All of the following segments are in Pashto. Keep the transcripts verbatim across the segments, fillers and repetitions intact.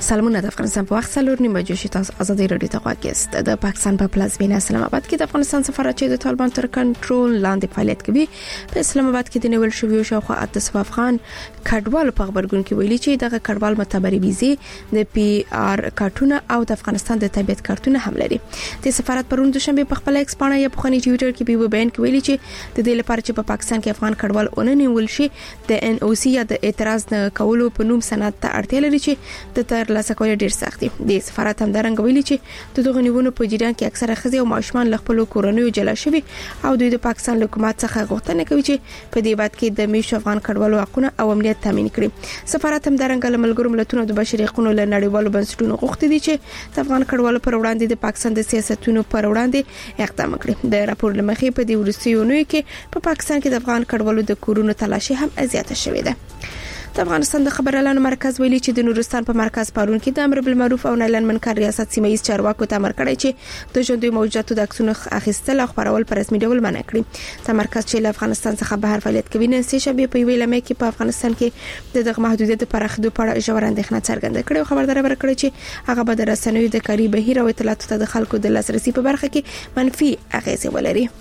سلامونه. د افغانستان په وخت څلور نیمه بجې تاسو ازادي رادیو ته غواګست. د پاکستان په پلازمینه اسلام آباد کې د افغانستان سفارت چې د طالبان تر کنټرول لاندې فعالیت کوي په اسلام آباد کې د نیول شوی شاوخوا اته سوه افغان کډوال په خبرګون کې ویلي چې دغه کډوال متبري ویزې د پی آر کارتونه او د افغانستان د طبيعت کارتونه هم لري. د سفارت پرون دوشنبه په خپل ایکس پاڼه یا په خني ټوئیټر کې په بیان کې ویلي چې د دې لپاره چې په پاکستان کې افغان کډوال اوننی ول شي د ان او سی یا د اعتراض نه کولو په نوم سند ته اړتیا لري چې د تر لاسه کول ډیر سخت دي. د سفارت هم درنګ ویلي چې د دغه نیونو په جریان کې اکثره ښځې او ماشومان له خپل کورنیو جلا شوي او دوی د پاکستان حکومت څخه غوښتنه کوي چې په دې باد کې د میش افغان کډوالو حقوقونه او امنیت تامین کړي. سفارت هم درنګ له ملګرو ملتونو د بشري حقوقو له نړیوالو بنسټونو غوښتي دي چې د افغان کډوالو پر وړاندې د پاکستان د سیاستونو پر وړاندې اقدام وکړي. د راپور لمخې په دې ورسېونو کې په پاکستان کې د افغان کډوالو د کورونو تلاشي هم زیاته شوې ده. د افغانستان د خبر اعلان مرکز ویلي چې د نورستان په مرکز پارون کې د امر بالمعروف او نهي عن المنکر ریاست سیمایي چارواکو ته امر کړی چې د ژوندۍ موجوداتو د عکسونو اخیستل او خبرول پر رسمي ډول منع کړي. د مرکز چې له افغانستان څخه بهر فعالیت کوي نن سه شنبه په ویلمه کې په افغانستان کې د دغه محدودیت پراخېدو په اړه ژور اندېښنه څرګنده کړې او خبرداري ورکړه چې هغه به د رسنیو د کاری بهیر او اطلاعاتو ته د خلکو د لاسرسي په برخه کې منفي اغیزه ولري.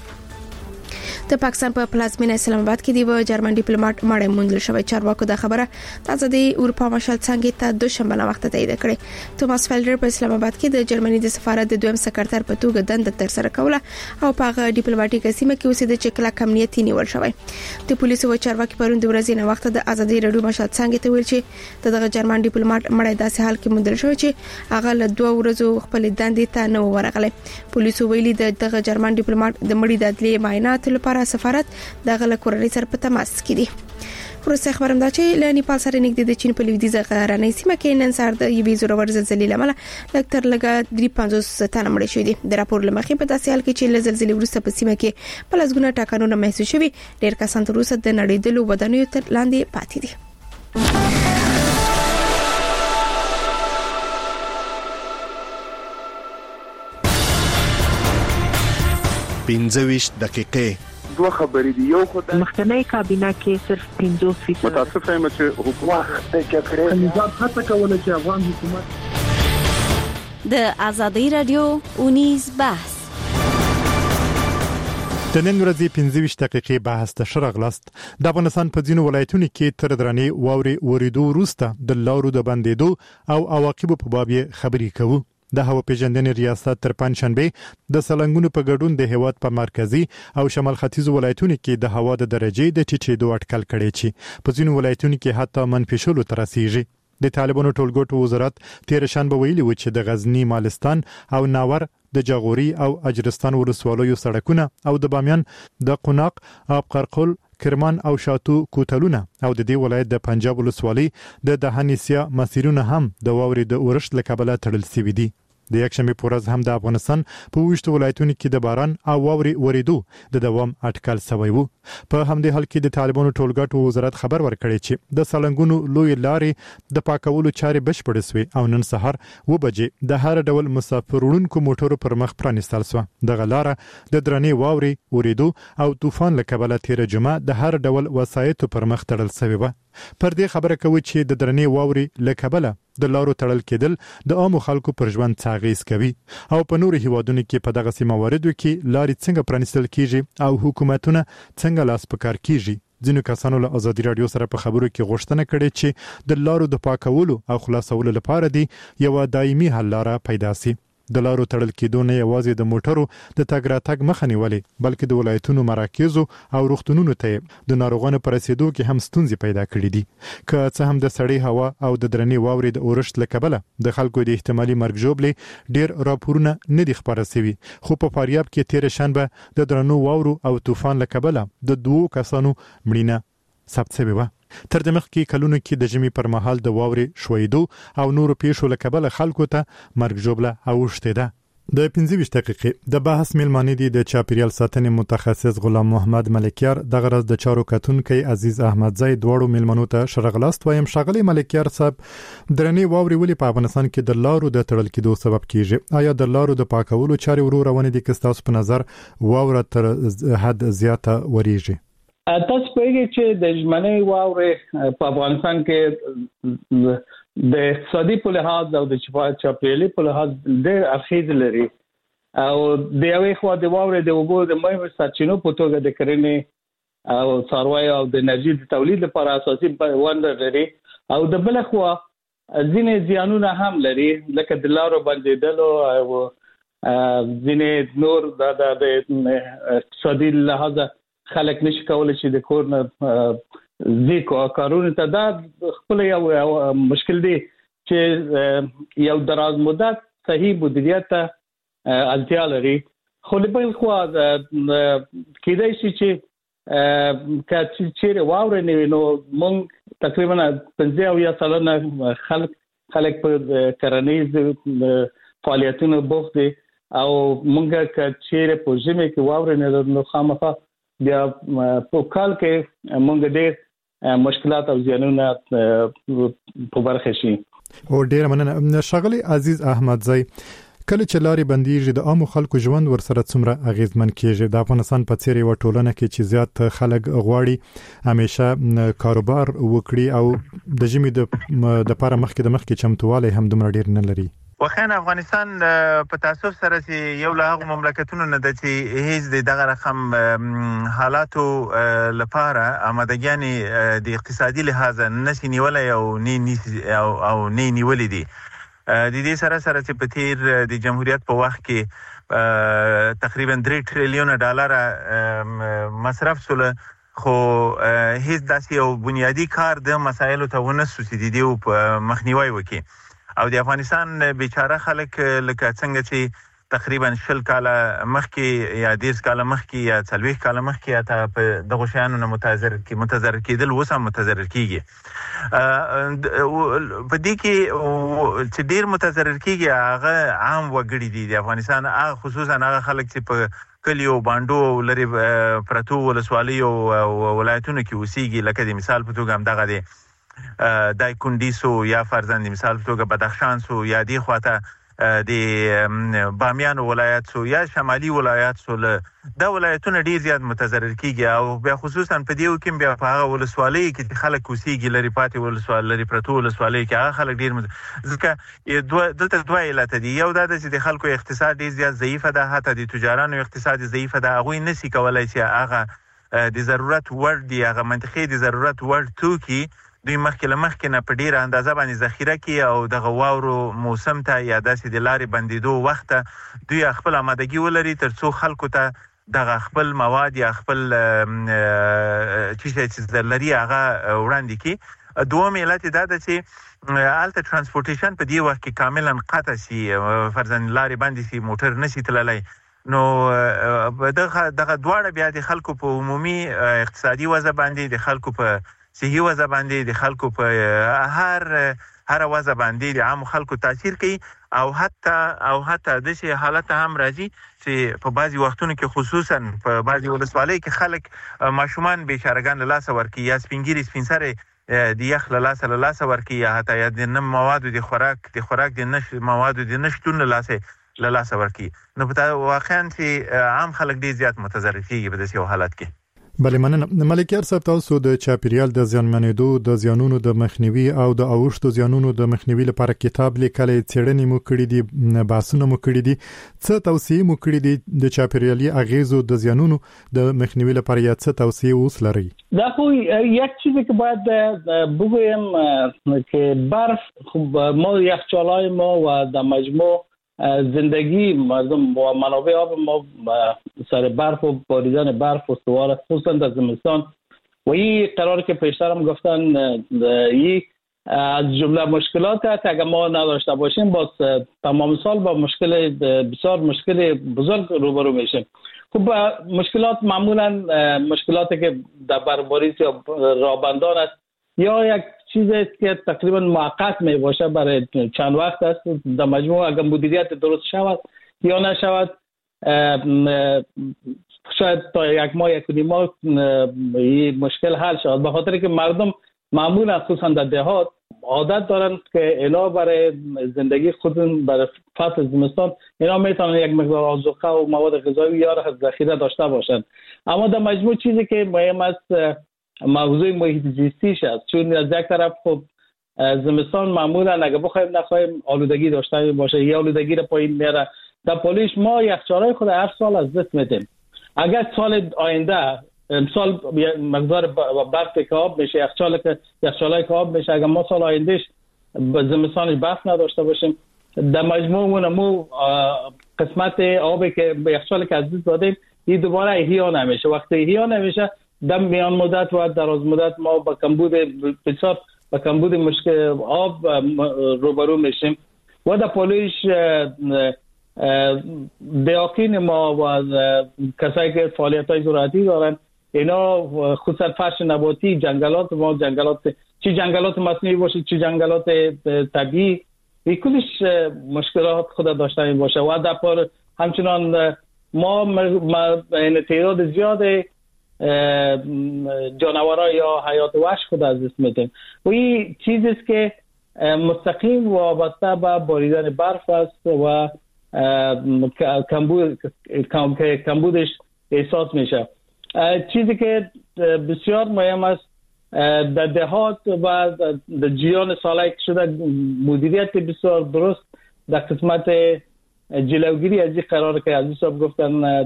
د پاکستان په پلازمینه اسلام آباد کې دی جرمن ډیپلوماټ مړی موندل شوی. چارواکو د خبره تازه د اروپا مشال څنګه ته دوشنبه نه وخت تایید کړي. توماس فیلډر په اسلام آباد کې د جرمني د سفارت د دویم سکرټر په توګه دنده تر سره کوله او په هغه ډیپلوماټیک سیمه کې اوسېد چې کله کمنیتي نیول شوی. د پولیسو و چارواکي پرون د ورځې نه وخت د ازادي رادیو مشال څنګه ته ویل چې دغه جرمن ډیپلوماټ مړی داسې حال کې موندل شوی چې هغه له دوه ورځو خپل دندې ته نه ورغلی. پولیسو ویلي دغه جرمن ډیپلوماټ د مړي د عدلي معاینات لپاره سفارت د غل کورنۍ سره په تماس کې دي. وروسته خبرم دا چې له نیپال سره نږدې د چین په لویدیځه غرنۍ سیمه کې نن سهار د یوې زورور زلزلې لامل لږ تر لږه درې پنځوس تنه مړه شوي دي. د راپور لمخې په داسې حال کې چې له زلزلې وروسته په سیمه کې په لږونه ټاکنونه محسوس شوي، ډېر کسان تر اوسه د نړیدلو ودانیو تر لاندې پاتې دي. پنځه ویشت دقیقې دوه خبرې دي. یو خو د مخکنی کابینه کې صرف پنځوس فیصد متاسفه یم چې حکومت د جګړې نظام هڅه کوله چې افغان حکومت د ازادي رادیو اونیز بحث د نن ورځې پنځه ویشت دقیقې بحث ته شرغلست. د افغانستان په ځینو ولایتونو کې تر درنې واورې وریدو وروسته د لارو د بندېدو او عواقبو په باب خبرې کوو. د هوا پیژندنې ریاست تر پنځشنبه د سلنګونو په ګډون د هیواد په مرکزی او شمال ختیځ ولایتونو کې د هوا د درجې د ټیټېدو اټکل کړي چې په ځینو ولایتونو کې حتی منفي شلو تر رسیږي. د طالبانو ټولګټو وزارت تیر شنبه ویلي و چې د غزنی، مالستان او ناور د جاغوري او اجرستان ولسوالیو سړکونه او د بامیان د قوناق، آب قرقل، کرمان او شاتو کوتلونه او د دې ولایت د پنجاب ولسوالۍ د دهنیسیا مسیرونه هم د واورې د اورښت له کبله تړل شوي دي. د یکشنبه په ورځ هم د افغانستان په وشت ولایتونو کې د باران او واورې وریدو د دوام اټکل شوی وو. په همدې حال کې د طالبانو ټولګټو وزارت خبر ورکړی چې د سلنګونو لوی لارې د پاکولو چارې بشپړې شوې او نن سهار و بجې د هر ډول مسافر وړونکو موټرو پر مخ پرانیستل شو. دغه لار د درنې واورې وریدو او طوفان له کبله تیر جمعه د هر ډول وسایطو پر مخ تړل شوی و. پر دې خبره کوي چې د درنې واورې له کبله د لارو تړل کېدل د عامو خلکو پر ژوند څاغیز کوي او په نورو هیوادونو کې په دغه سیماوردو کې لارې څنګه پرانیستل کیږي او حکومتونه څنګه لاس پکار کیږي. ځینو کسانو له ازادي رادیو سره په خبرو کې غوښتنه کړې چې د لارو د پاکولو او خلاصولو لپاره دی یو دایمي حل لاره پیدا شي. د لارو تړل کېدو نه یوازې د موټرو د تګ راتګ مخه نیولې بلکې د ولایتونو مراکزو او روغتونونو ته د ناروغانو پر رسیدو کې هم ستونزې پیدا کړې دي. که څه هم د سړې هوا او د درنې واورې د اورښت له کبله د خلکو د احتمالي مرګ ژوبلې ډېر راپورونه نه دي خپاره شوي، خو په فاریاب کې تیر شنبه د درنو واورو او طوفان له کبله د دوو کسانو مړینه ثبت شوې وه. تر دمخ کې کلونو کې د ژمي پر مهال د واورې شویدو او نورو پیښو له کبله خلکو ته مرګ ژوبله اوښتې ده. د پنځه ویشت دقیقې د بحث میلمانه دي د چاپیریال ساتنې متخصص غلام محمد ملکیار. دغه ورځ د چارو کتونکي عزیز احمدزی دواړو میلمنو ته شرغلاست وایم. ښاغلی ملکیار صاحب، درنې واورې ولې په افغانستان کې د لارو د تړل کېدو سبب کیږي؟ آیا د لارو د پاکولو چارې ورو روانې دي که ستاسو په نظر واوره تر حد زیاته وریږي؟ تاسو پوهیږئ چې د ژمنۍ واورې په افغانستان کې د اقتصادي په لحاظ او د چاپیریالي په لحاظ ډېر اغېز لري او د یوې خوا د واورې د اوبو د مهمو سرچینو په توګه د کرنې او څارویو او د انرژي د تولید لپاره اساسي ونډه لري او د بل خوا ځینې زیانونه هم لري لکه د لارو بندیدلو او ځینې نور د اقتصادي لحاظ خلک نشي کولای چې د کور نه ځي کارونه ته دا خپل یو مشکل دی چې یو دراز مدت صحیح مدیریت ته اړتیا لري. خو له بل خوا کېدای شي چې کله چې واورې نه نو موږ تقریبا پنځه او یا سلنه خلک خلک په کرنیز فعالیتونو بوخت دي او موږ چې په ژمي کې واورې نه نو خامخا بیا په کال کې موږ ډېر مشکلات او زیانونه په برخه شي. او ډېر مننه ښاغلی عزیز احمدزی. کله چې لارې بندیږي د عامو خلکو ژوند ورسره څومره اغیزمن کیږي؟ د افغانستان په څیر یو ټولنه کې چې زیات خلک غواړي همیشه کاروبار وکړي او د ژمي د د لپاره مخکې د مخکې چمتووالی هم دومره ډیر نه لري. واخین افغانستان په تاسو سره چې یو له هغو مملکتونو نه د چې هیڅ دغه رقم حالاتو لپاره آمادګیانې د اقتصادي لحاظ نشي نیولای او نه او نه نیولې دي. د دې سره سره چې په تیر د جمهوریت په وخت کې تقریبا درې ټریلیون ډالر مصرف شول خو هیڅ داسې یو بنیادی کار د مسایلو ته ونه سوسیدي او مخنیوي وکړي او د افغانستان بیچاره خلک لکه څنګه چې تقریبا شل کاله مخکې یا دیرش کاله مخکې یا څلوېښت کاله مخکې یا ته په دغو شیانو نه متضرر کې متضرر کېدل اوس هم متضرر کېږي. په دې کې چې ډېر متضرر کېږي هغه عام وګړي دي د افغانستان، هغه خصوصا هغه خلک چې په کلیو بانډو لرې پرتو ولسوالیو او ولایتونو کې اوسېږي. لکه د مثال په توګه همدغه دی دایکنډي سو یا فرزند مثال په توګه بدخشان سو یا دې خواته د بامیان ولایت سو یا شمالي ولایت سو. دا ولایتونه ډیر زیات متضرر کیږي او بیا خصوصا په دیو کې بیا په هغه ولسوالۍ کې خلک اوسېږي لري پاتې ولسوالۍ لري پرتو ولسوالۍ کې هغه خلک ډیر ځکه دلته دوه علت دي. یو دا چې د خلکو اقتصاد ډیر زیات ضعیفه ده، حتی د تجارانو اقتصاد ضعیفه ده. هغوی نشي کولای چې هغه د ضرورت وړ دي، هغه منطقي د ضرورت وړ توکي دوی مخکې له مخکې نه په ډېره اندازه باندې ذخیره کړي او دغه واورو موسم ته یا داسې د لارې بندېدو وخت ته دوی خپل آمادګي ولري تر څو خلکو ته دغه خپل مواد یا خپل چې چې لري هغه وړاندې کړي. دوم علت دا ده چې هلته ترانسپورټیشن په دې وخت کې کاملا قطع شي، فرضاً لارې بندې شي، موټر نشي تللی. نو دغه دغه دواړه بیا د خلکو په عمومي اقتصادي وضع باندې، د خلکو په صحي وضع باندې، د خلکو په هر هر وضع باندې د عام خلکو تاثیر کوي او حتی او حتی د شي حالت هم راځي چې په بعضي وختونو کې خصوصا په بعضي ولسوالۍ کې خلک ماشومان بیچارهګان له لاسه ورکوي یا سپینګیري سپین سرې د یخ له لاسه له لاسه ورکوي یا حتی یا د نه موادو د خوراک د خوراک د نش موادو د نشتون له لاسه له لاسه ورکوي. نو په واقعا چې عام خلک ډېر زیات متضرر کېږي په داسې حالت کې. بله مننه. ملکیار صاحب، تاسو د چاپیریال د زیانمنېدو د زیانونو د مخنیوي او د اوښتو زیانونو د مخنیوي لپاره کتاب لیکلی، څېړنې مو کړي دي، بحثونه مو کړي دي. څه توصیې مو کړي دي د چاپیریالي اغیزو د زیانونو د مخنیوي لپاره یا څه توصیې اوس لرئ؟ دا خو یک چیزی که باید بگویم که برف ما یخچال‌های ما و در مجموع زندگی مردم و منابع آب ما سر برف و باریدن برف استوار خصوصا در زمستان و این قرار که پیشتر هم گفتن این از جمله مشکلات است که اگر ما نداشته باشیم با تمام سال با مشکل بسیار مشکل بزرگ روبرو میشیم. خب مشکلات معمولا مشکلاتی که در برفباری یا رابندان است یا یک چیزی است که تقریبا موقت می باشه برای چند وقت است. در مجموع اگر مدیریت درست شود یا نشود شاید تا یک ماه یک و نیم ماه این مشکل حل شود، به خاطر که مردم معمولا خصوصا در دهات عادت دارند که اینا برای زندگی خودشون برای فصل زمستان اینا میتونن یک مقدار آذوقه و مواد غذایی یا ذخیره داشته باشند. اما در مجموع چیزی که مهم است موضوع محیط زیستیش است، چون از یک طرف خب زمستان معمولا اگه بخوایم نخوایم آلودگی داشته باشه یا آلودگی را پایین میاره. در پولیش ما یخچالای خود هر سال از دست میدیم. اگر سال آینده امسال مقدار برف که آب میشه، یخچال که یخچالای که آب میشه، اگر ما سال آیندهش زمستانش برف نداشته باشیم، در مجموع مو قسمت آبی که به یخچال که از دست دادیم این دوباره احیا نمیشه. وقتی احیا نمیشه در میان مدت و دراز مدت ما با کمبود بسیار با کمبود مشکل آب روبرو میشیم. و در پولیش دیاکین ما و کسایی که فعالیت های زراعتی دارن اینا خصوصا فرش نباتی جنگلات ما جنگلات چی جنگلات مصنوعی باشه چی جنگلات طبیعی کلش مشکلات خود داشته باشه. و در پول همچنان ما این تعداد زیاد جانورها یا حیات وحش خود از دست میدیم و این چیزی است که مستقیم وابسته به باریدن برف است و کمبود کمبودش احساس میشه. چیزی که بسیار مهم است در دهات و در جریان سالهای که شده مدیریت بسیار درست در قسمت جلوگیری از این قرار که عزیز صاحب گفتن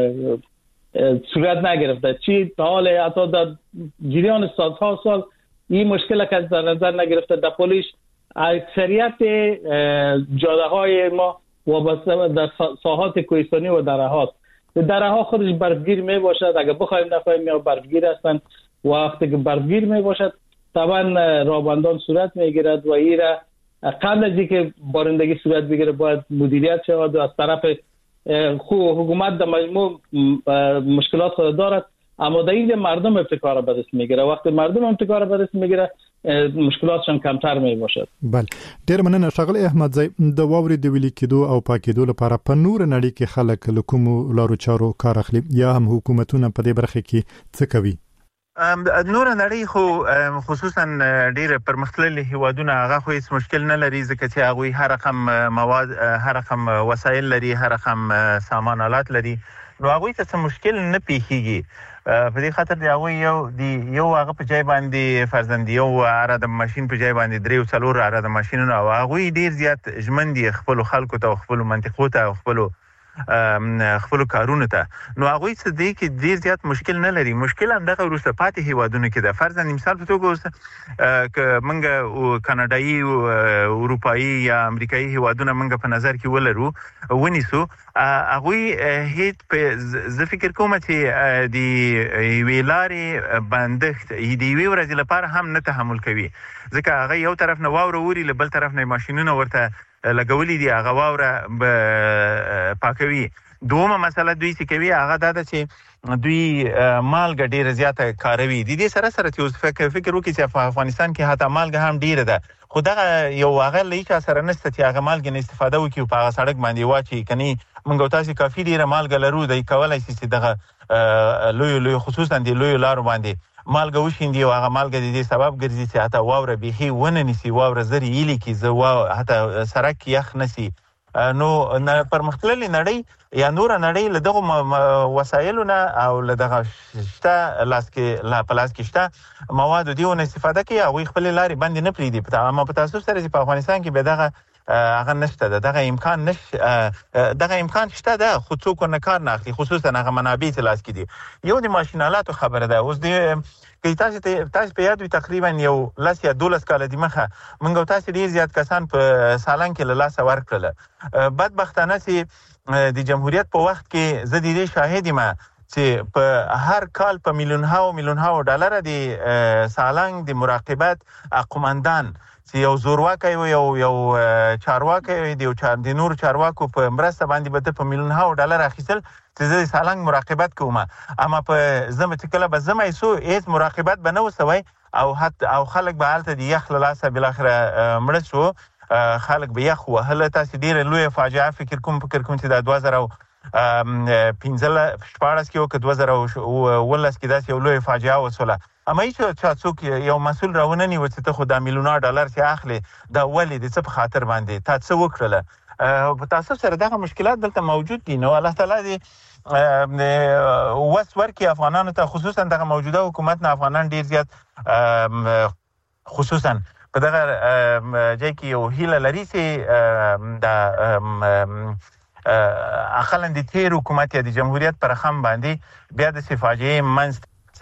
صورت نگرفته. چی تا حال حتی در جریان سالها سال این مشکل که در نظر نگرفته. در پولیش اکثریت جاده های ما وابسته در ساحات کوهستانی و درهات دره ها خودش برفگیر می باشد. اگر بخوایم نخواهیم یا برفگیر هستند. وقتی که برفگیر می باشد طبعا رابندان صورت می گیرد و این را قبل از اینکه بارندگی صورت بگیره باید مدیریت شود و از طرف حکومت در مجموع مشکلات خود دارد، اما در این مردم ابتکار به دست میگیره. وقتی مردم ابتکار به دست میگیره مشکلاتشان کمتر می باشد. بله، ډیر مننه ښاغلی احمدزی. د واورې د ویلي کېدو او پاکېدو لپاره په نور نړۍ کې خلک له کومو لارو چارو کار اخلي یا هم حکومتونه په دې برخه کې څه کوي؟ نور نړۍ خو خصوصا ډیر پرمختللي هیوادونه هغه خو هیڅ مشکل نه لري ځکه چې هغه هر رقم مواد هر رقم وسایل لري، هر رقم سامان آلات لري، نو هغه ته څه مشکل نه پیښیږي. په دې خاطر دی هغه یو دی یو هغه په ځای باندې فرزند یو اره د ماشين په ځای باندې درې او څلور اره د ماشينونو او هغه ډیر زیات ژمن دي خپل خلکو ته خپل منطقو ته خپل خپل کارونه ته. نو هغه څه دی کې ډیر زیات مشکل نه لري. مشکل هم دغه وروسته پاتې هیوادونو کې د فرضاً مثال په توګه اوس ک منګه کاناډایي او اروپایي یا امریکایي هیوادونه منګه په نظر کې ولرو ونیسو هغه هیڅ په ز فکر کوم چې دی ویلاري بندښت دی وی ورځ لپاره هم نه تحمل کوي ځکه هغه یو طرف نه واوره وری له بل طرف نه ماشينونه ورته لګولې دي هغه واوره پاکوي. دومره مسله دوی چې کوي هغه دا ده چې دوی مالګه ډیره زیاته کاروي. د دې سره سره چې فکر فکر وکړي چې په افغانستان کې حتی مالګه هم ډیره ده خو دغه یو هغه لیکه سره نشته چې هغه مالګه نه استفاده وکړي په هغه سړک باندې واچي کني موږ تاسو کافي ډیره مالګه لرو د کولای شي چې دغه لوی لوی خصوصا د لوی لارو باندې مالګه وشیندي او هغه مالګه د دې سبب ګرځي چې حتی واوره بيخي ونه نسی واوره زری ایلی کی زوا حتی سرک یخ نسی. نو پرمختللي نړۍ یا نور نړۍ له دغه وسایلونه او له دغه شته لاس کې لا پلاس کې شته مواد دیونه استفاده کوي او خپل لاري باندې نه پریدي. اما په تاسو سره چې په افغانستان کې به دغه هغه نشته ده، دغه امکان نش دغه امکان شته ده خو څوک نه کار نه اخلي، خصوصا هغه منابع چې لاس کې دي. یو د ماشینالاتو خبره ده. اوس د کې تاسو ته تاسو په یاد وي تقریبا یو لاس یا دولس کال د مخه موږ تاسو ډیر زیات کسان په سالان کې له لاس ورکړل. بدبختانه چې د جمهوریت په وخت کې زه د دې شاهد یم چې په هر کال په میلیونها او میلیونها ډالر د سالنګ د مراقبت قومندان چې یو زورواکي یو یو چارواکي دی او چار د نور چارواکو په مرسته باندې به په میلیونها ډالر اخیستل چې زه سالنګ مراقبت کوم. اما په زمه چې کله به زمه ایسو هیڅ مراقبت به نه وسوي او حتی او خلک به حالت د یخ لاسه بل اخره مړ شو. خلک به یخ وهله. تاسو ډیره لوی فاجعه فکر کوم فکر کوم چې د دوه زره پنځه شپږ کې او دوه زره ولس کې داس یو لوی فاجعه وسوله. اما هیڅ چا څوک یو مسول راونه نیو چې ته خو د میلیونر ډالر چې اخلي دا ولې د څه په خاطر باندې تاسو وکړله. په تاسو سره دغه مشکلات دلته موجود دي. نو الله تعالی دې وس ورکړي افغانانو ته، خصوصا دغه موجوده حکومت نه افغانان ډیر زیات خصوصا په دغه ځای کې یو هیله لري چې د اخلن د تیر حکومت یا د جمهوریت پر خم باندې بیا د فاجعه منځ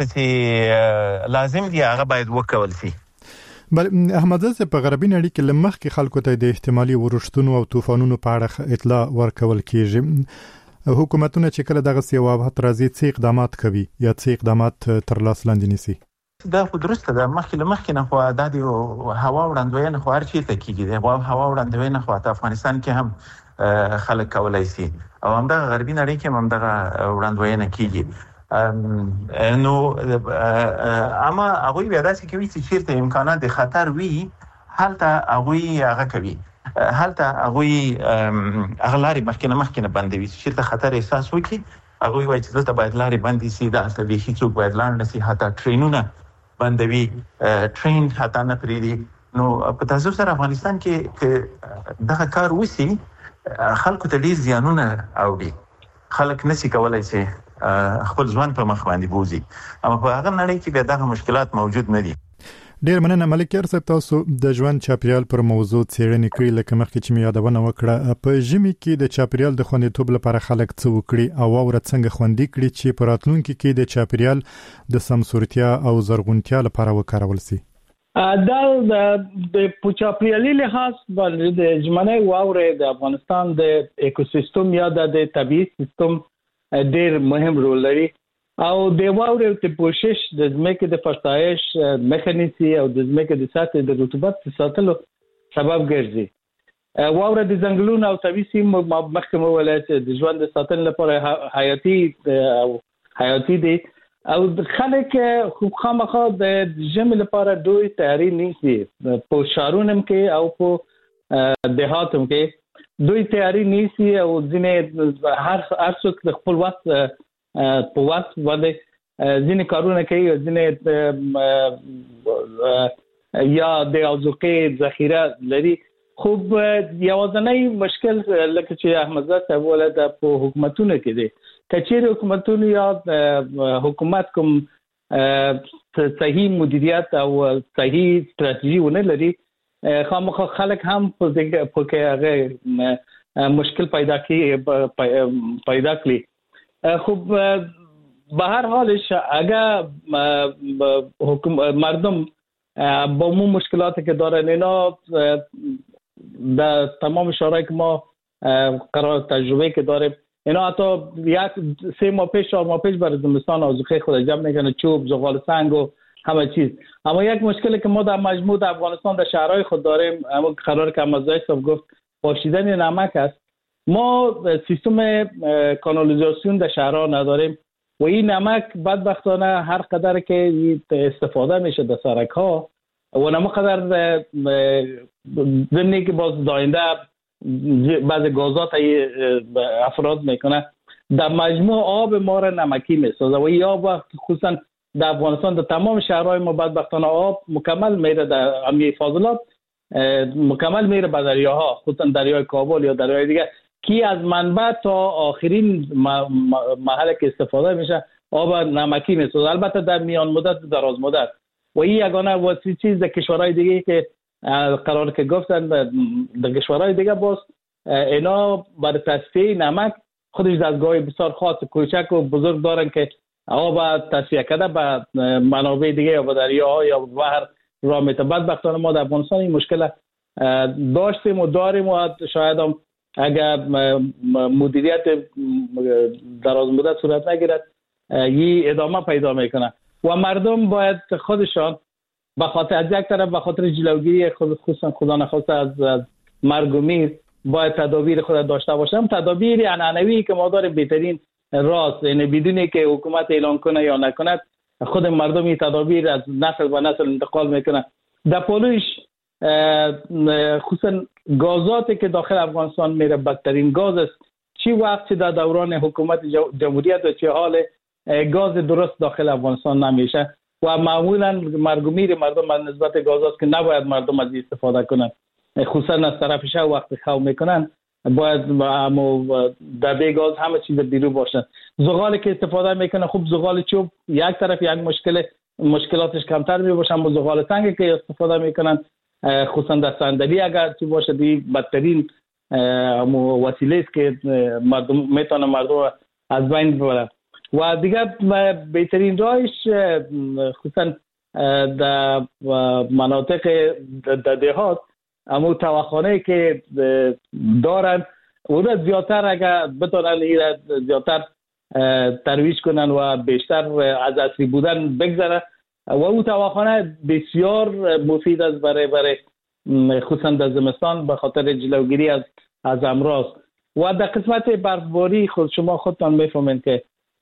چې لازم دی هغه باید وکول شي. بل احمد زه په غربي نړۍ کې لمخ کې خلکو ته د احتمالي ورشتونو او طوفانونو په اړه اطلاع ورکول کیږي. حکومتونه چې کله دغه سیوابات راځي څه اقدامات کوي یا څه اقدامات تر لاس لاندې نیسي؟ دا خو درسته ده. مخکې لمخکې نه خو د هوا وړاندوینه خو هر چی ته کیږي. د هوا وړاندوینه خو په افغانستان کې هم خلک کولای شي او هم د غربي نړۍ کې هم د وړاندوینه کیږي. نو اما هغه بیا داسې کوي چې چیرته امکانات د خطر وي هلته هغه هغه کوي هلته هغه اغلاري مخکنه مخکنه بندوي چې چیرته خطر احساس وکړي هغه وایي چې دلته باید لاري بندي شي. دا اصل به هیڅ باید لاندې نشي حتی ټرینونه بندوي ټرین حتی نه پریدي. نو په تاسو سره افغانستان کې دغه کار وسی خلکو ته ډیر زیانونه اوړي. خلک نشي کولای چې خپل ځوان په مخ باندې بوزي. اما په هغه نړۍ کې به دغه مشکلات موجود نه دي. ډیر مننه ملک ارسب تاسو د ژوند چاپیریال پر موضوع څېړنې کوي. لکه مخکې چې مې یادونه وکړه په ژمي کې د چاپیریال د خوندیتوب لپاره خلک څه وکړي او واوره څنګه خوندي کړي چې په راتلونکي کې د چاپیریال د سمسورتیا او زرغونتیا لپاره وکارول شي. دا د چاپیریالي لحاظ باندې د ژمنۍ واورې د افغانستان د ایکوسیستم یا د طبيعي سیستم ډېر مهم رول لري او د واورې ته پوښښ د ځمکې د فرتایش میخانیزي او د ځمکې د سطح د رطوبت ساتلو سبب ګرځي. واوره د ځنګلونو او طبيعي سیمو مخکې مو ویل چې د ژوند د ساتنې لپاره حیاتي او حیاتي دي او خلک خو خامخا د ژمي لپاره دوی تیاری نیسي. په شهرونو کې او په دیهاتو کې دوی تیاری نیسي او ځینې هر هر څوک د خپل وخت په وخت باندې ځینې کارونه کوي. ځینې یا د اوزوقې ذخیره لري. خو یوازنی مشکل لکه چې احمد زاده صاحب ولته په حکومتونو کې دی. کچېر حکومتونو یا حکومت کوم صحیح مدیریت او صحیح ستراتیژي ونه لري خامخا خلک هم په دې په کې هغه مشکل پیدا کی پیدا کړي. خو به هر حالش اگر حکومت مردم با مو مشکلاتی که دارن اینا در تمام شورای که ما قرار تجربه که داریم اینا حتی یک سه ماه پیش چهار ماه پیش برای زمستان آذوقه خود جمع میکنه چوب زغال سنگ و همه چیز. اما یک مشکلی که ما در مجموع در افغانستان در شهرهای خود داریم اما قرار که امازای صاحب گفت پاشیدن نمک است. ما سیستم کانالیزاسیون در شهرها نداریم و این نمک بدبختانه هر قدر که استفاده میشه در سرک ها و نمک قدر ضمنی که باز داینده بعض گازات افراد میکنه در مجموع آب ما را نمکی میسازه و این آب خصوصا در افغانستان در تمام شهرهای ما بدبختانه آب مکمل میره در امیه فاضلات مکمل میره به دریاها خصوصا دریای کابل یا دریای دیگه کی از منبع تا آخرین محل که استفاده میشه آب نمکی میسازه. البته در میان مدت دراز مدت و این یگانه واسه چیز در کشورهای دیگه که قرار که گفتن در کشورهای دیگه باز اینا برای تصفیه نمک خودش دستگاه بسیار خاص کوچک و بزرگ دارن که آب تصفیه کرده به منابع دیگه یا به دریاها یا به بحر راه میته. بدبختانه ما در افغانستان این مشکل داشتیم و داریم و شاید هم اگر مدیریت دراز مدت صورت نگیرد این ادامه پیدا میکنه و مردم باید خودشان به خاطر از یک طرف به خاطر جلوگیری خصوصا خدا نخواسته از, از مرگ و میر باید تدابیر خود داشته باشم. تدابیر عنعنوی که ما داریم بهترین راست یعنی بدونی که حکومت اعلان کنه یا نکند خود مردم این تدابیر از نسل به نسل انتقال میکنه. در پولوش خصوصا گازاتی که داخل افغانستان میره بدترین گاز است. چی وقت در دوران حکومت جمهوریت و چه حال گاز درست داخل افغانستان نمیشه و معمولا مرگ و میر مردم از نسبت گازاست که نباید مردم از استفاده کنند خصوصا از طرف شب وقت خواب میکنن باید اما در گاز همه چیز بیرون باشن. زغالی که استفاده میکنه خوب زغال چوب یک طرف یک مشکل مشکلاتش کمتر می باشن و زغال سنگی که استفاده میکنن خصوصا در صندلی اگر چی باشه دی بدترین وسیله است که مردم میتونه مردم از بین ببره و دیگه بهترین راهش خصوصا در مناطق در دهات اما تواخانه که دارن اون زیادتر اگر بتونن این زیادتر ترویج کنن و بیشتر از اصلی بودن بگذره و اون تواخانه بسیار مفید است برای برای خصوصا در زمستان به خاطر جلوگیری از از امراض و در قسمت برفباری خود شما خودتان میفهمید که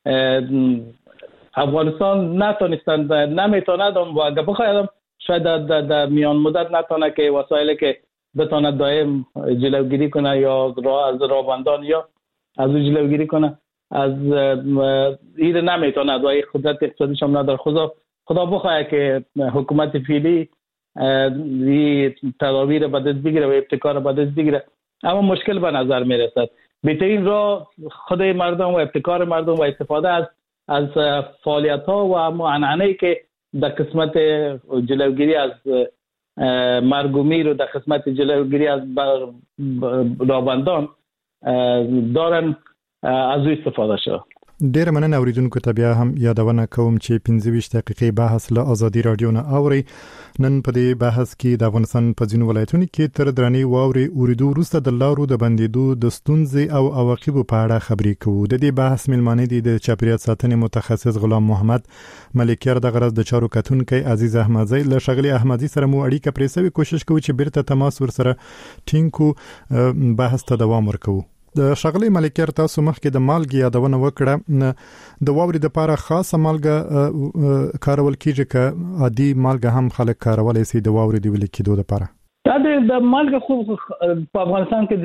افغانستان نتونستند نمیتوند و اگر بخواید شاید در, در, در میان مدت نتونه که وسایلی که بتونه دائم جلوگیری کنه یا راه از راهبندان یا از جلوگیری کنه از این نمیتونه و این قدرت اقتصادیش هم نداره. خدا خدا بخواه که حکومت فعلی این تدابیر به دست بگیره و ابتکار به دست بگیره اما مشکل به نظر میرسد. بهترین راه خود مردم و ابتکار مردم و استفاده از از فعالیت ها و عنعنه‌ای که در قسمت جلوگیری از مرگ و میر و در قسمت جلوگیری از راهبندان دارن از او استفاده شد. ډیر مننه اوریدونکو ته بیا هم یادونه کوم چې پنځه ویشت دقیقې بحث له ازادي رادیو نه اوري. نن په دې بحث کې د افغانستان په ځینو ولایتونو کې تر درنې واوري اوریدو وروسته د لارو د بندیدو د ستونزې او عواقبو په اړه خبرې کوو. د دې بحث ملمانه دي د چاپیریال ساتنې متخصص غلام محمد ملکیار د غرض د چارو کتونکي عزیز احمدزی له شغلی احمدزی سره مو اړیکه پرېسوي کوشش کوو چې بیرته تماس ورسره ټینګو بحث ته دوام ورکوو. د شغلی ملکیار تاسو مخکې د مالګې یادونه وکړه د واوري د لپاره خاصه مالګه کارول کیږي که عادي مالګه هم خلک کارولای شي د واوري د ویل کېدو لپاره؟ دا د مالګه خو په افغانستان کې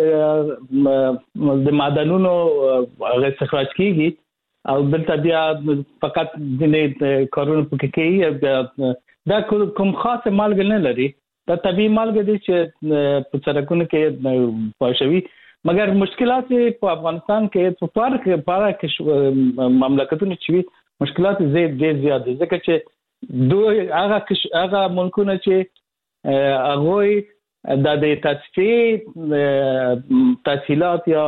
د معدنونو استخراج کیږي او دلته بیا فقط ځینې کارونه پکې کوي. دا کوم خاصه مالګه نه لري، دا طبیعي مالګه دي چې په سړکونو کې پاشوي. مگر مشکلات په افغانستان کې په پارک پارک مملکتونو چې مشکلات زیات ډیر زیات دي ځکه چې دوی هغه هغه ملکونه چې هغه د تصفیه تسهیلات یا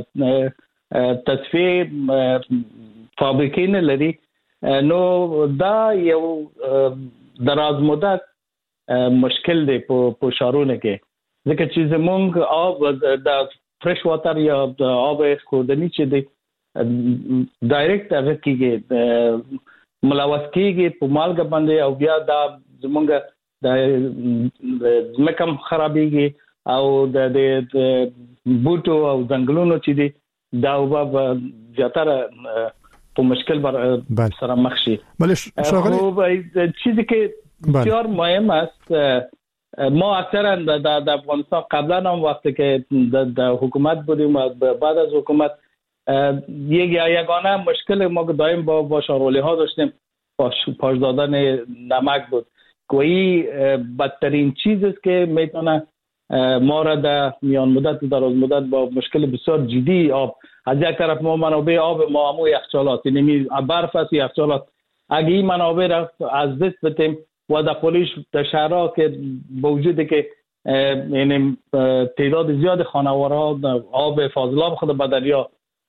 تصفیه فابریکې نه لري، نو دا یو دراز مدت مشکل دی په شارونو کې ځکه چې زمونږ آب د فرش واتر یا آب خوردنی چې دی ډایرکټ هغه کېږي ملوث کېږي په مالګه باندې او بیا دا زمونږ د ځمکه خرابېږي او د بوټو او ځنګلونو چې دی دا وب زیاتره په مشکل سره مخ شي. بله شغله چیزی که بسیار مهم است، ما اکثرا در افغانستان قبلا هم وقتی که در حکومت بودیم و بعد از حکومت یک یگانه مشکل ما دائم با با شارولی ها داشتیم پاش دادن نمک بود. کوئی بدترین چیز است که میتونه ما را در میان مدت دراز مدت با مشکل بسیار جدی آب از یک طرف ما منابع آب ما همو یخچالات یعنی برف است یخچالات اگه این منابع را از دست بدیم و در پولیش در شهرها که با وجودی که یعنی تعداد زیاد خانوارها آب فاضلاب خود به دریا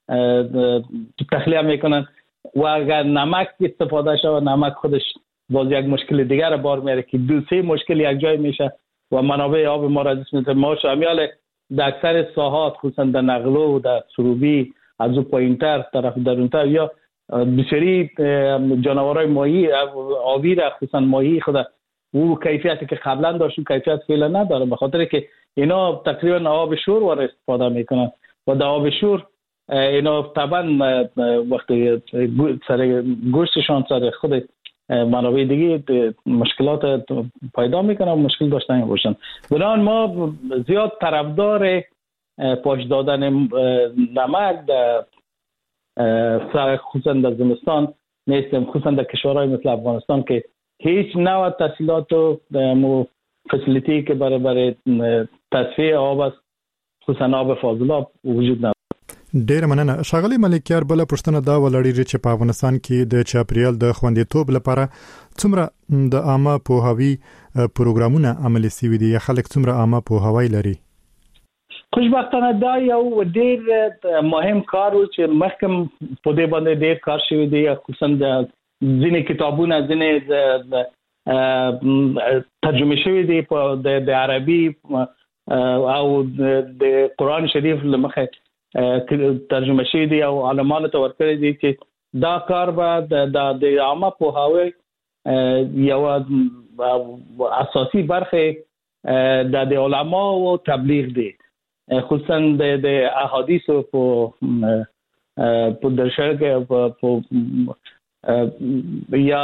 تخلیه میکنن و اگر نمک استفاده شود نمک خودش باز یک مشکل دیگر بار میاره که دو سه مشکل یک جای میشه و منابع آب ما را دست میده. ما شامل در اکثر ساحات خصوصا در نقلو و در سروبی از او پایینتر طرف درونتر یا بسیاری جانورای ماهی آبی را خصوصا ماهی خود او کیفیتی که قبلا داشت کیفیت فعلا نداره به خاطر که اینا تقریبا آب شور وارد استفاده میکنن و در آب شور اینا طبعا وقتی سر گوشتشان سر خود منابع دیگه مشکلات پیدا میکنن و مشکل داشتن باشن. بنابراین ما زیاد طرفدار پاش دادن نمک در خصوصا در زمستان نیستیم، خصوصا در کشورهای مثل افغانستان که هیچ نوع تسهیلات و فسیلیتی که برای برای تصفیه آب است خصوصا آب فاضلاب وجود نداره. ډیر مننه ښاغلي ملکیار. بل پښتنه دا ولړي چې په افغانستان کې د چاپریال د خوندیتوب لپاره څومره د عامه پوهاوی پروګرامونه عملي شوي دي یا خلک څومره عامه پوهاوی لري؟ خوشبختانه دا یو ډیر مهم کار و چې محکم په دې باندې ډیر کار شوی دی، خصوصا د ځینې کتابونه ځینې ترجمه شوی دی په د عربي او د قرآن شریف لمخه ترجمه شوی دی او علماء ته ورکړی دی چې دا کار به د عامه پوهاوی یو اساسي برخه د علماء او تبلیغ دی، خصوصا د احادیث په په درشل په یا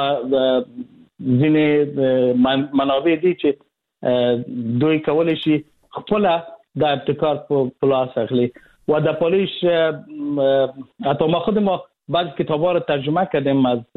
ځینې منابع دي چې دوی کولای شي خپل د ابتکار په لاس اخلي و در پالیش حتی ما خود ما بعض کتاب‌ها رو ترجمه کردیم از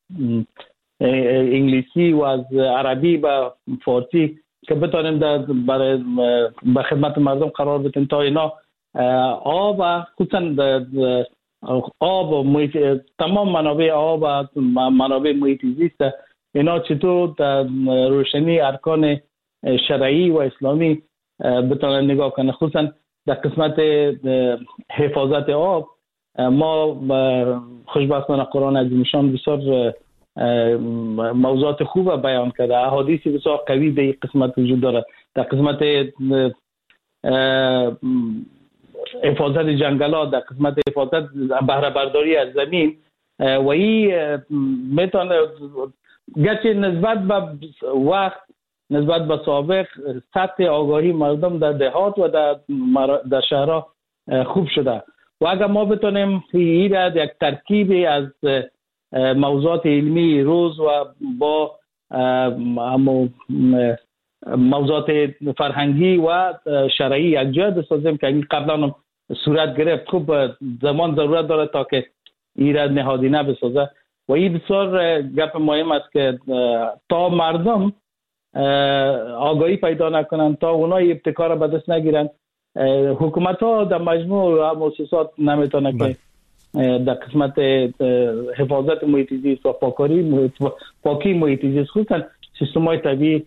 انگلیسی و از عربی به فارسی که بتونیم در برای به خدمت مردم قرار بدیم تا اینا آب و خصوصا آب و محیط، تمام منابع آب و منابع محیط زیست اینا چطور در روشنی ارکان شرعی و اسلامی بتونن نگاه کنه. خصوصا در قسمت حفاظت آب ما خوشبختانه قرآن عظیم‌شان بسیار موضوعات خوب بیان کرده، احادیث بسیار قوی در این قسمت وجود داره. در قسمت حفاظت جنگلات، در قسمت حفاظت بهره برداری از زمین و این میتونه گرچه نسبت به وقت نسبت به سابق سطح آگاهی مردم در دهات و در, در شهرها خوب شده و اگر ما بتونیم این را یک ترکیبی از موضوعات علمی روز و با موضوعات فرهنگی و شرعی یک جا بسازیم که این قبلا صورت گرفت، خوب زمان ضرورت داره تا که این را نهادینه بسازه و این بسیار گپ مهم است که تا مردم آگاهی پیدا نکنن، تا اونای ابتکار به دست نگیرن، حکومت ها در مجموع مؤسسات نمیتونه که در قسمت حفاظت محیط زیست و پاکاری پاکی محیط زیست خصوصا سیستم های طبیعی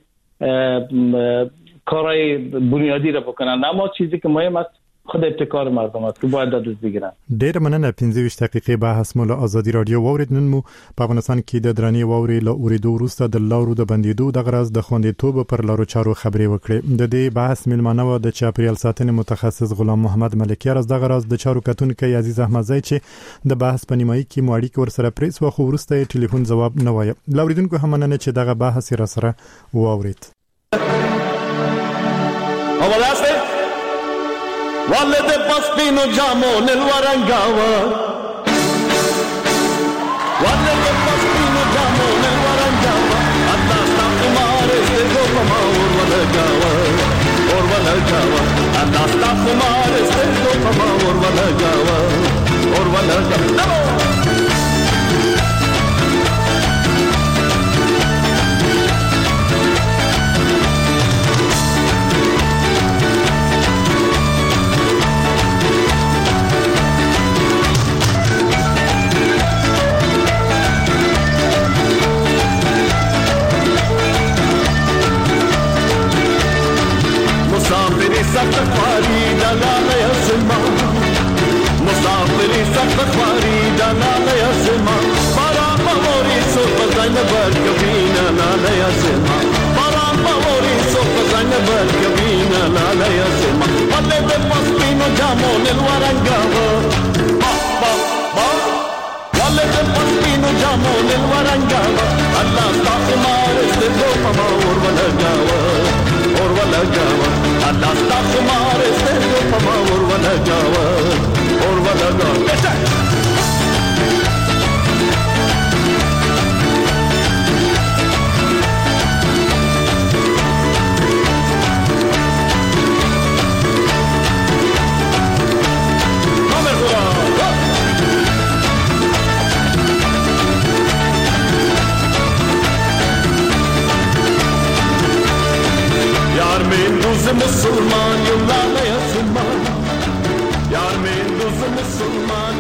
کارهای بنیادی را بکنن. اما چیزی که مهم است خود ابتکار مردم است که باید دست بگیرن. ډیر مننه. پنځه ویشت دقیقې بحث مو له ازادي رادیو واورید. نن مو په افغانستان کې د درنې واورې له اوریدو وروسته د لارو د بندیدو د غرض د خوندیتوب پر لارو چارو خبرې وکړې. د دې بحث ملمانه و د چاپریال ساتنې متخصص غلام محمد ملکیار از د غرض د چارو کتونکو عزیز احمدزی چې د بحث په نیمایي کې مو اړیکې ورسره پریس و خو وروسته ټلیفون جواب نه وایي. لاوریدونکو هم مننه چې دغه بحث را سره واورید. Valle de Paspino Giamo nel Warangava, Valle de Paspino Giamo nel Warangava, Andasta fumare se dopo ma orva la Gava, orva la Gava, Andasta fumare se dopo ma orva la Gava, orva la Gava. سفخواری دلاله یسما مسافری سفخواری دلاله یسما برا ماموری سوف زین برکبینا لاله یسما برا ماموری سوف زین برکبینا لاله یسما ولی به پاسپینو جامون الورنگاوا با با با ولی به پاسپینو جامون الورنگاوا الله استغفار استغفار ما اور ولا جاوا اور ولا جاوا Allah sta fumare stendo pa ma or wala jawa or wala jawa Musulman yollarla yasınma Yar men dostu مسلمان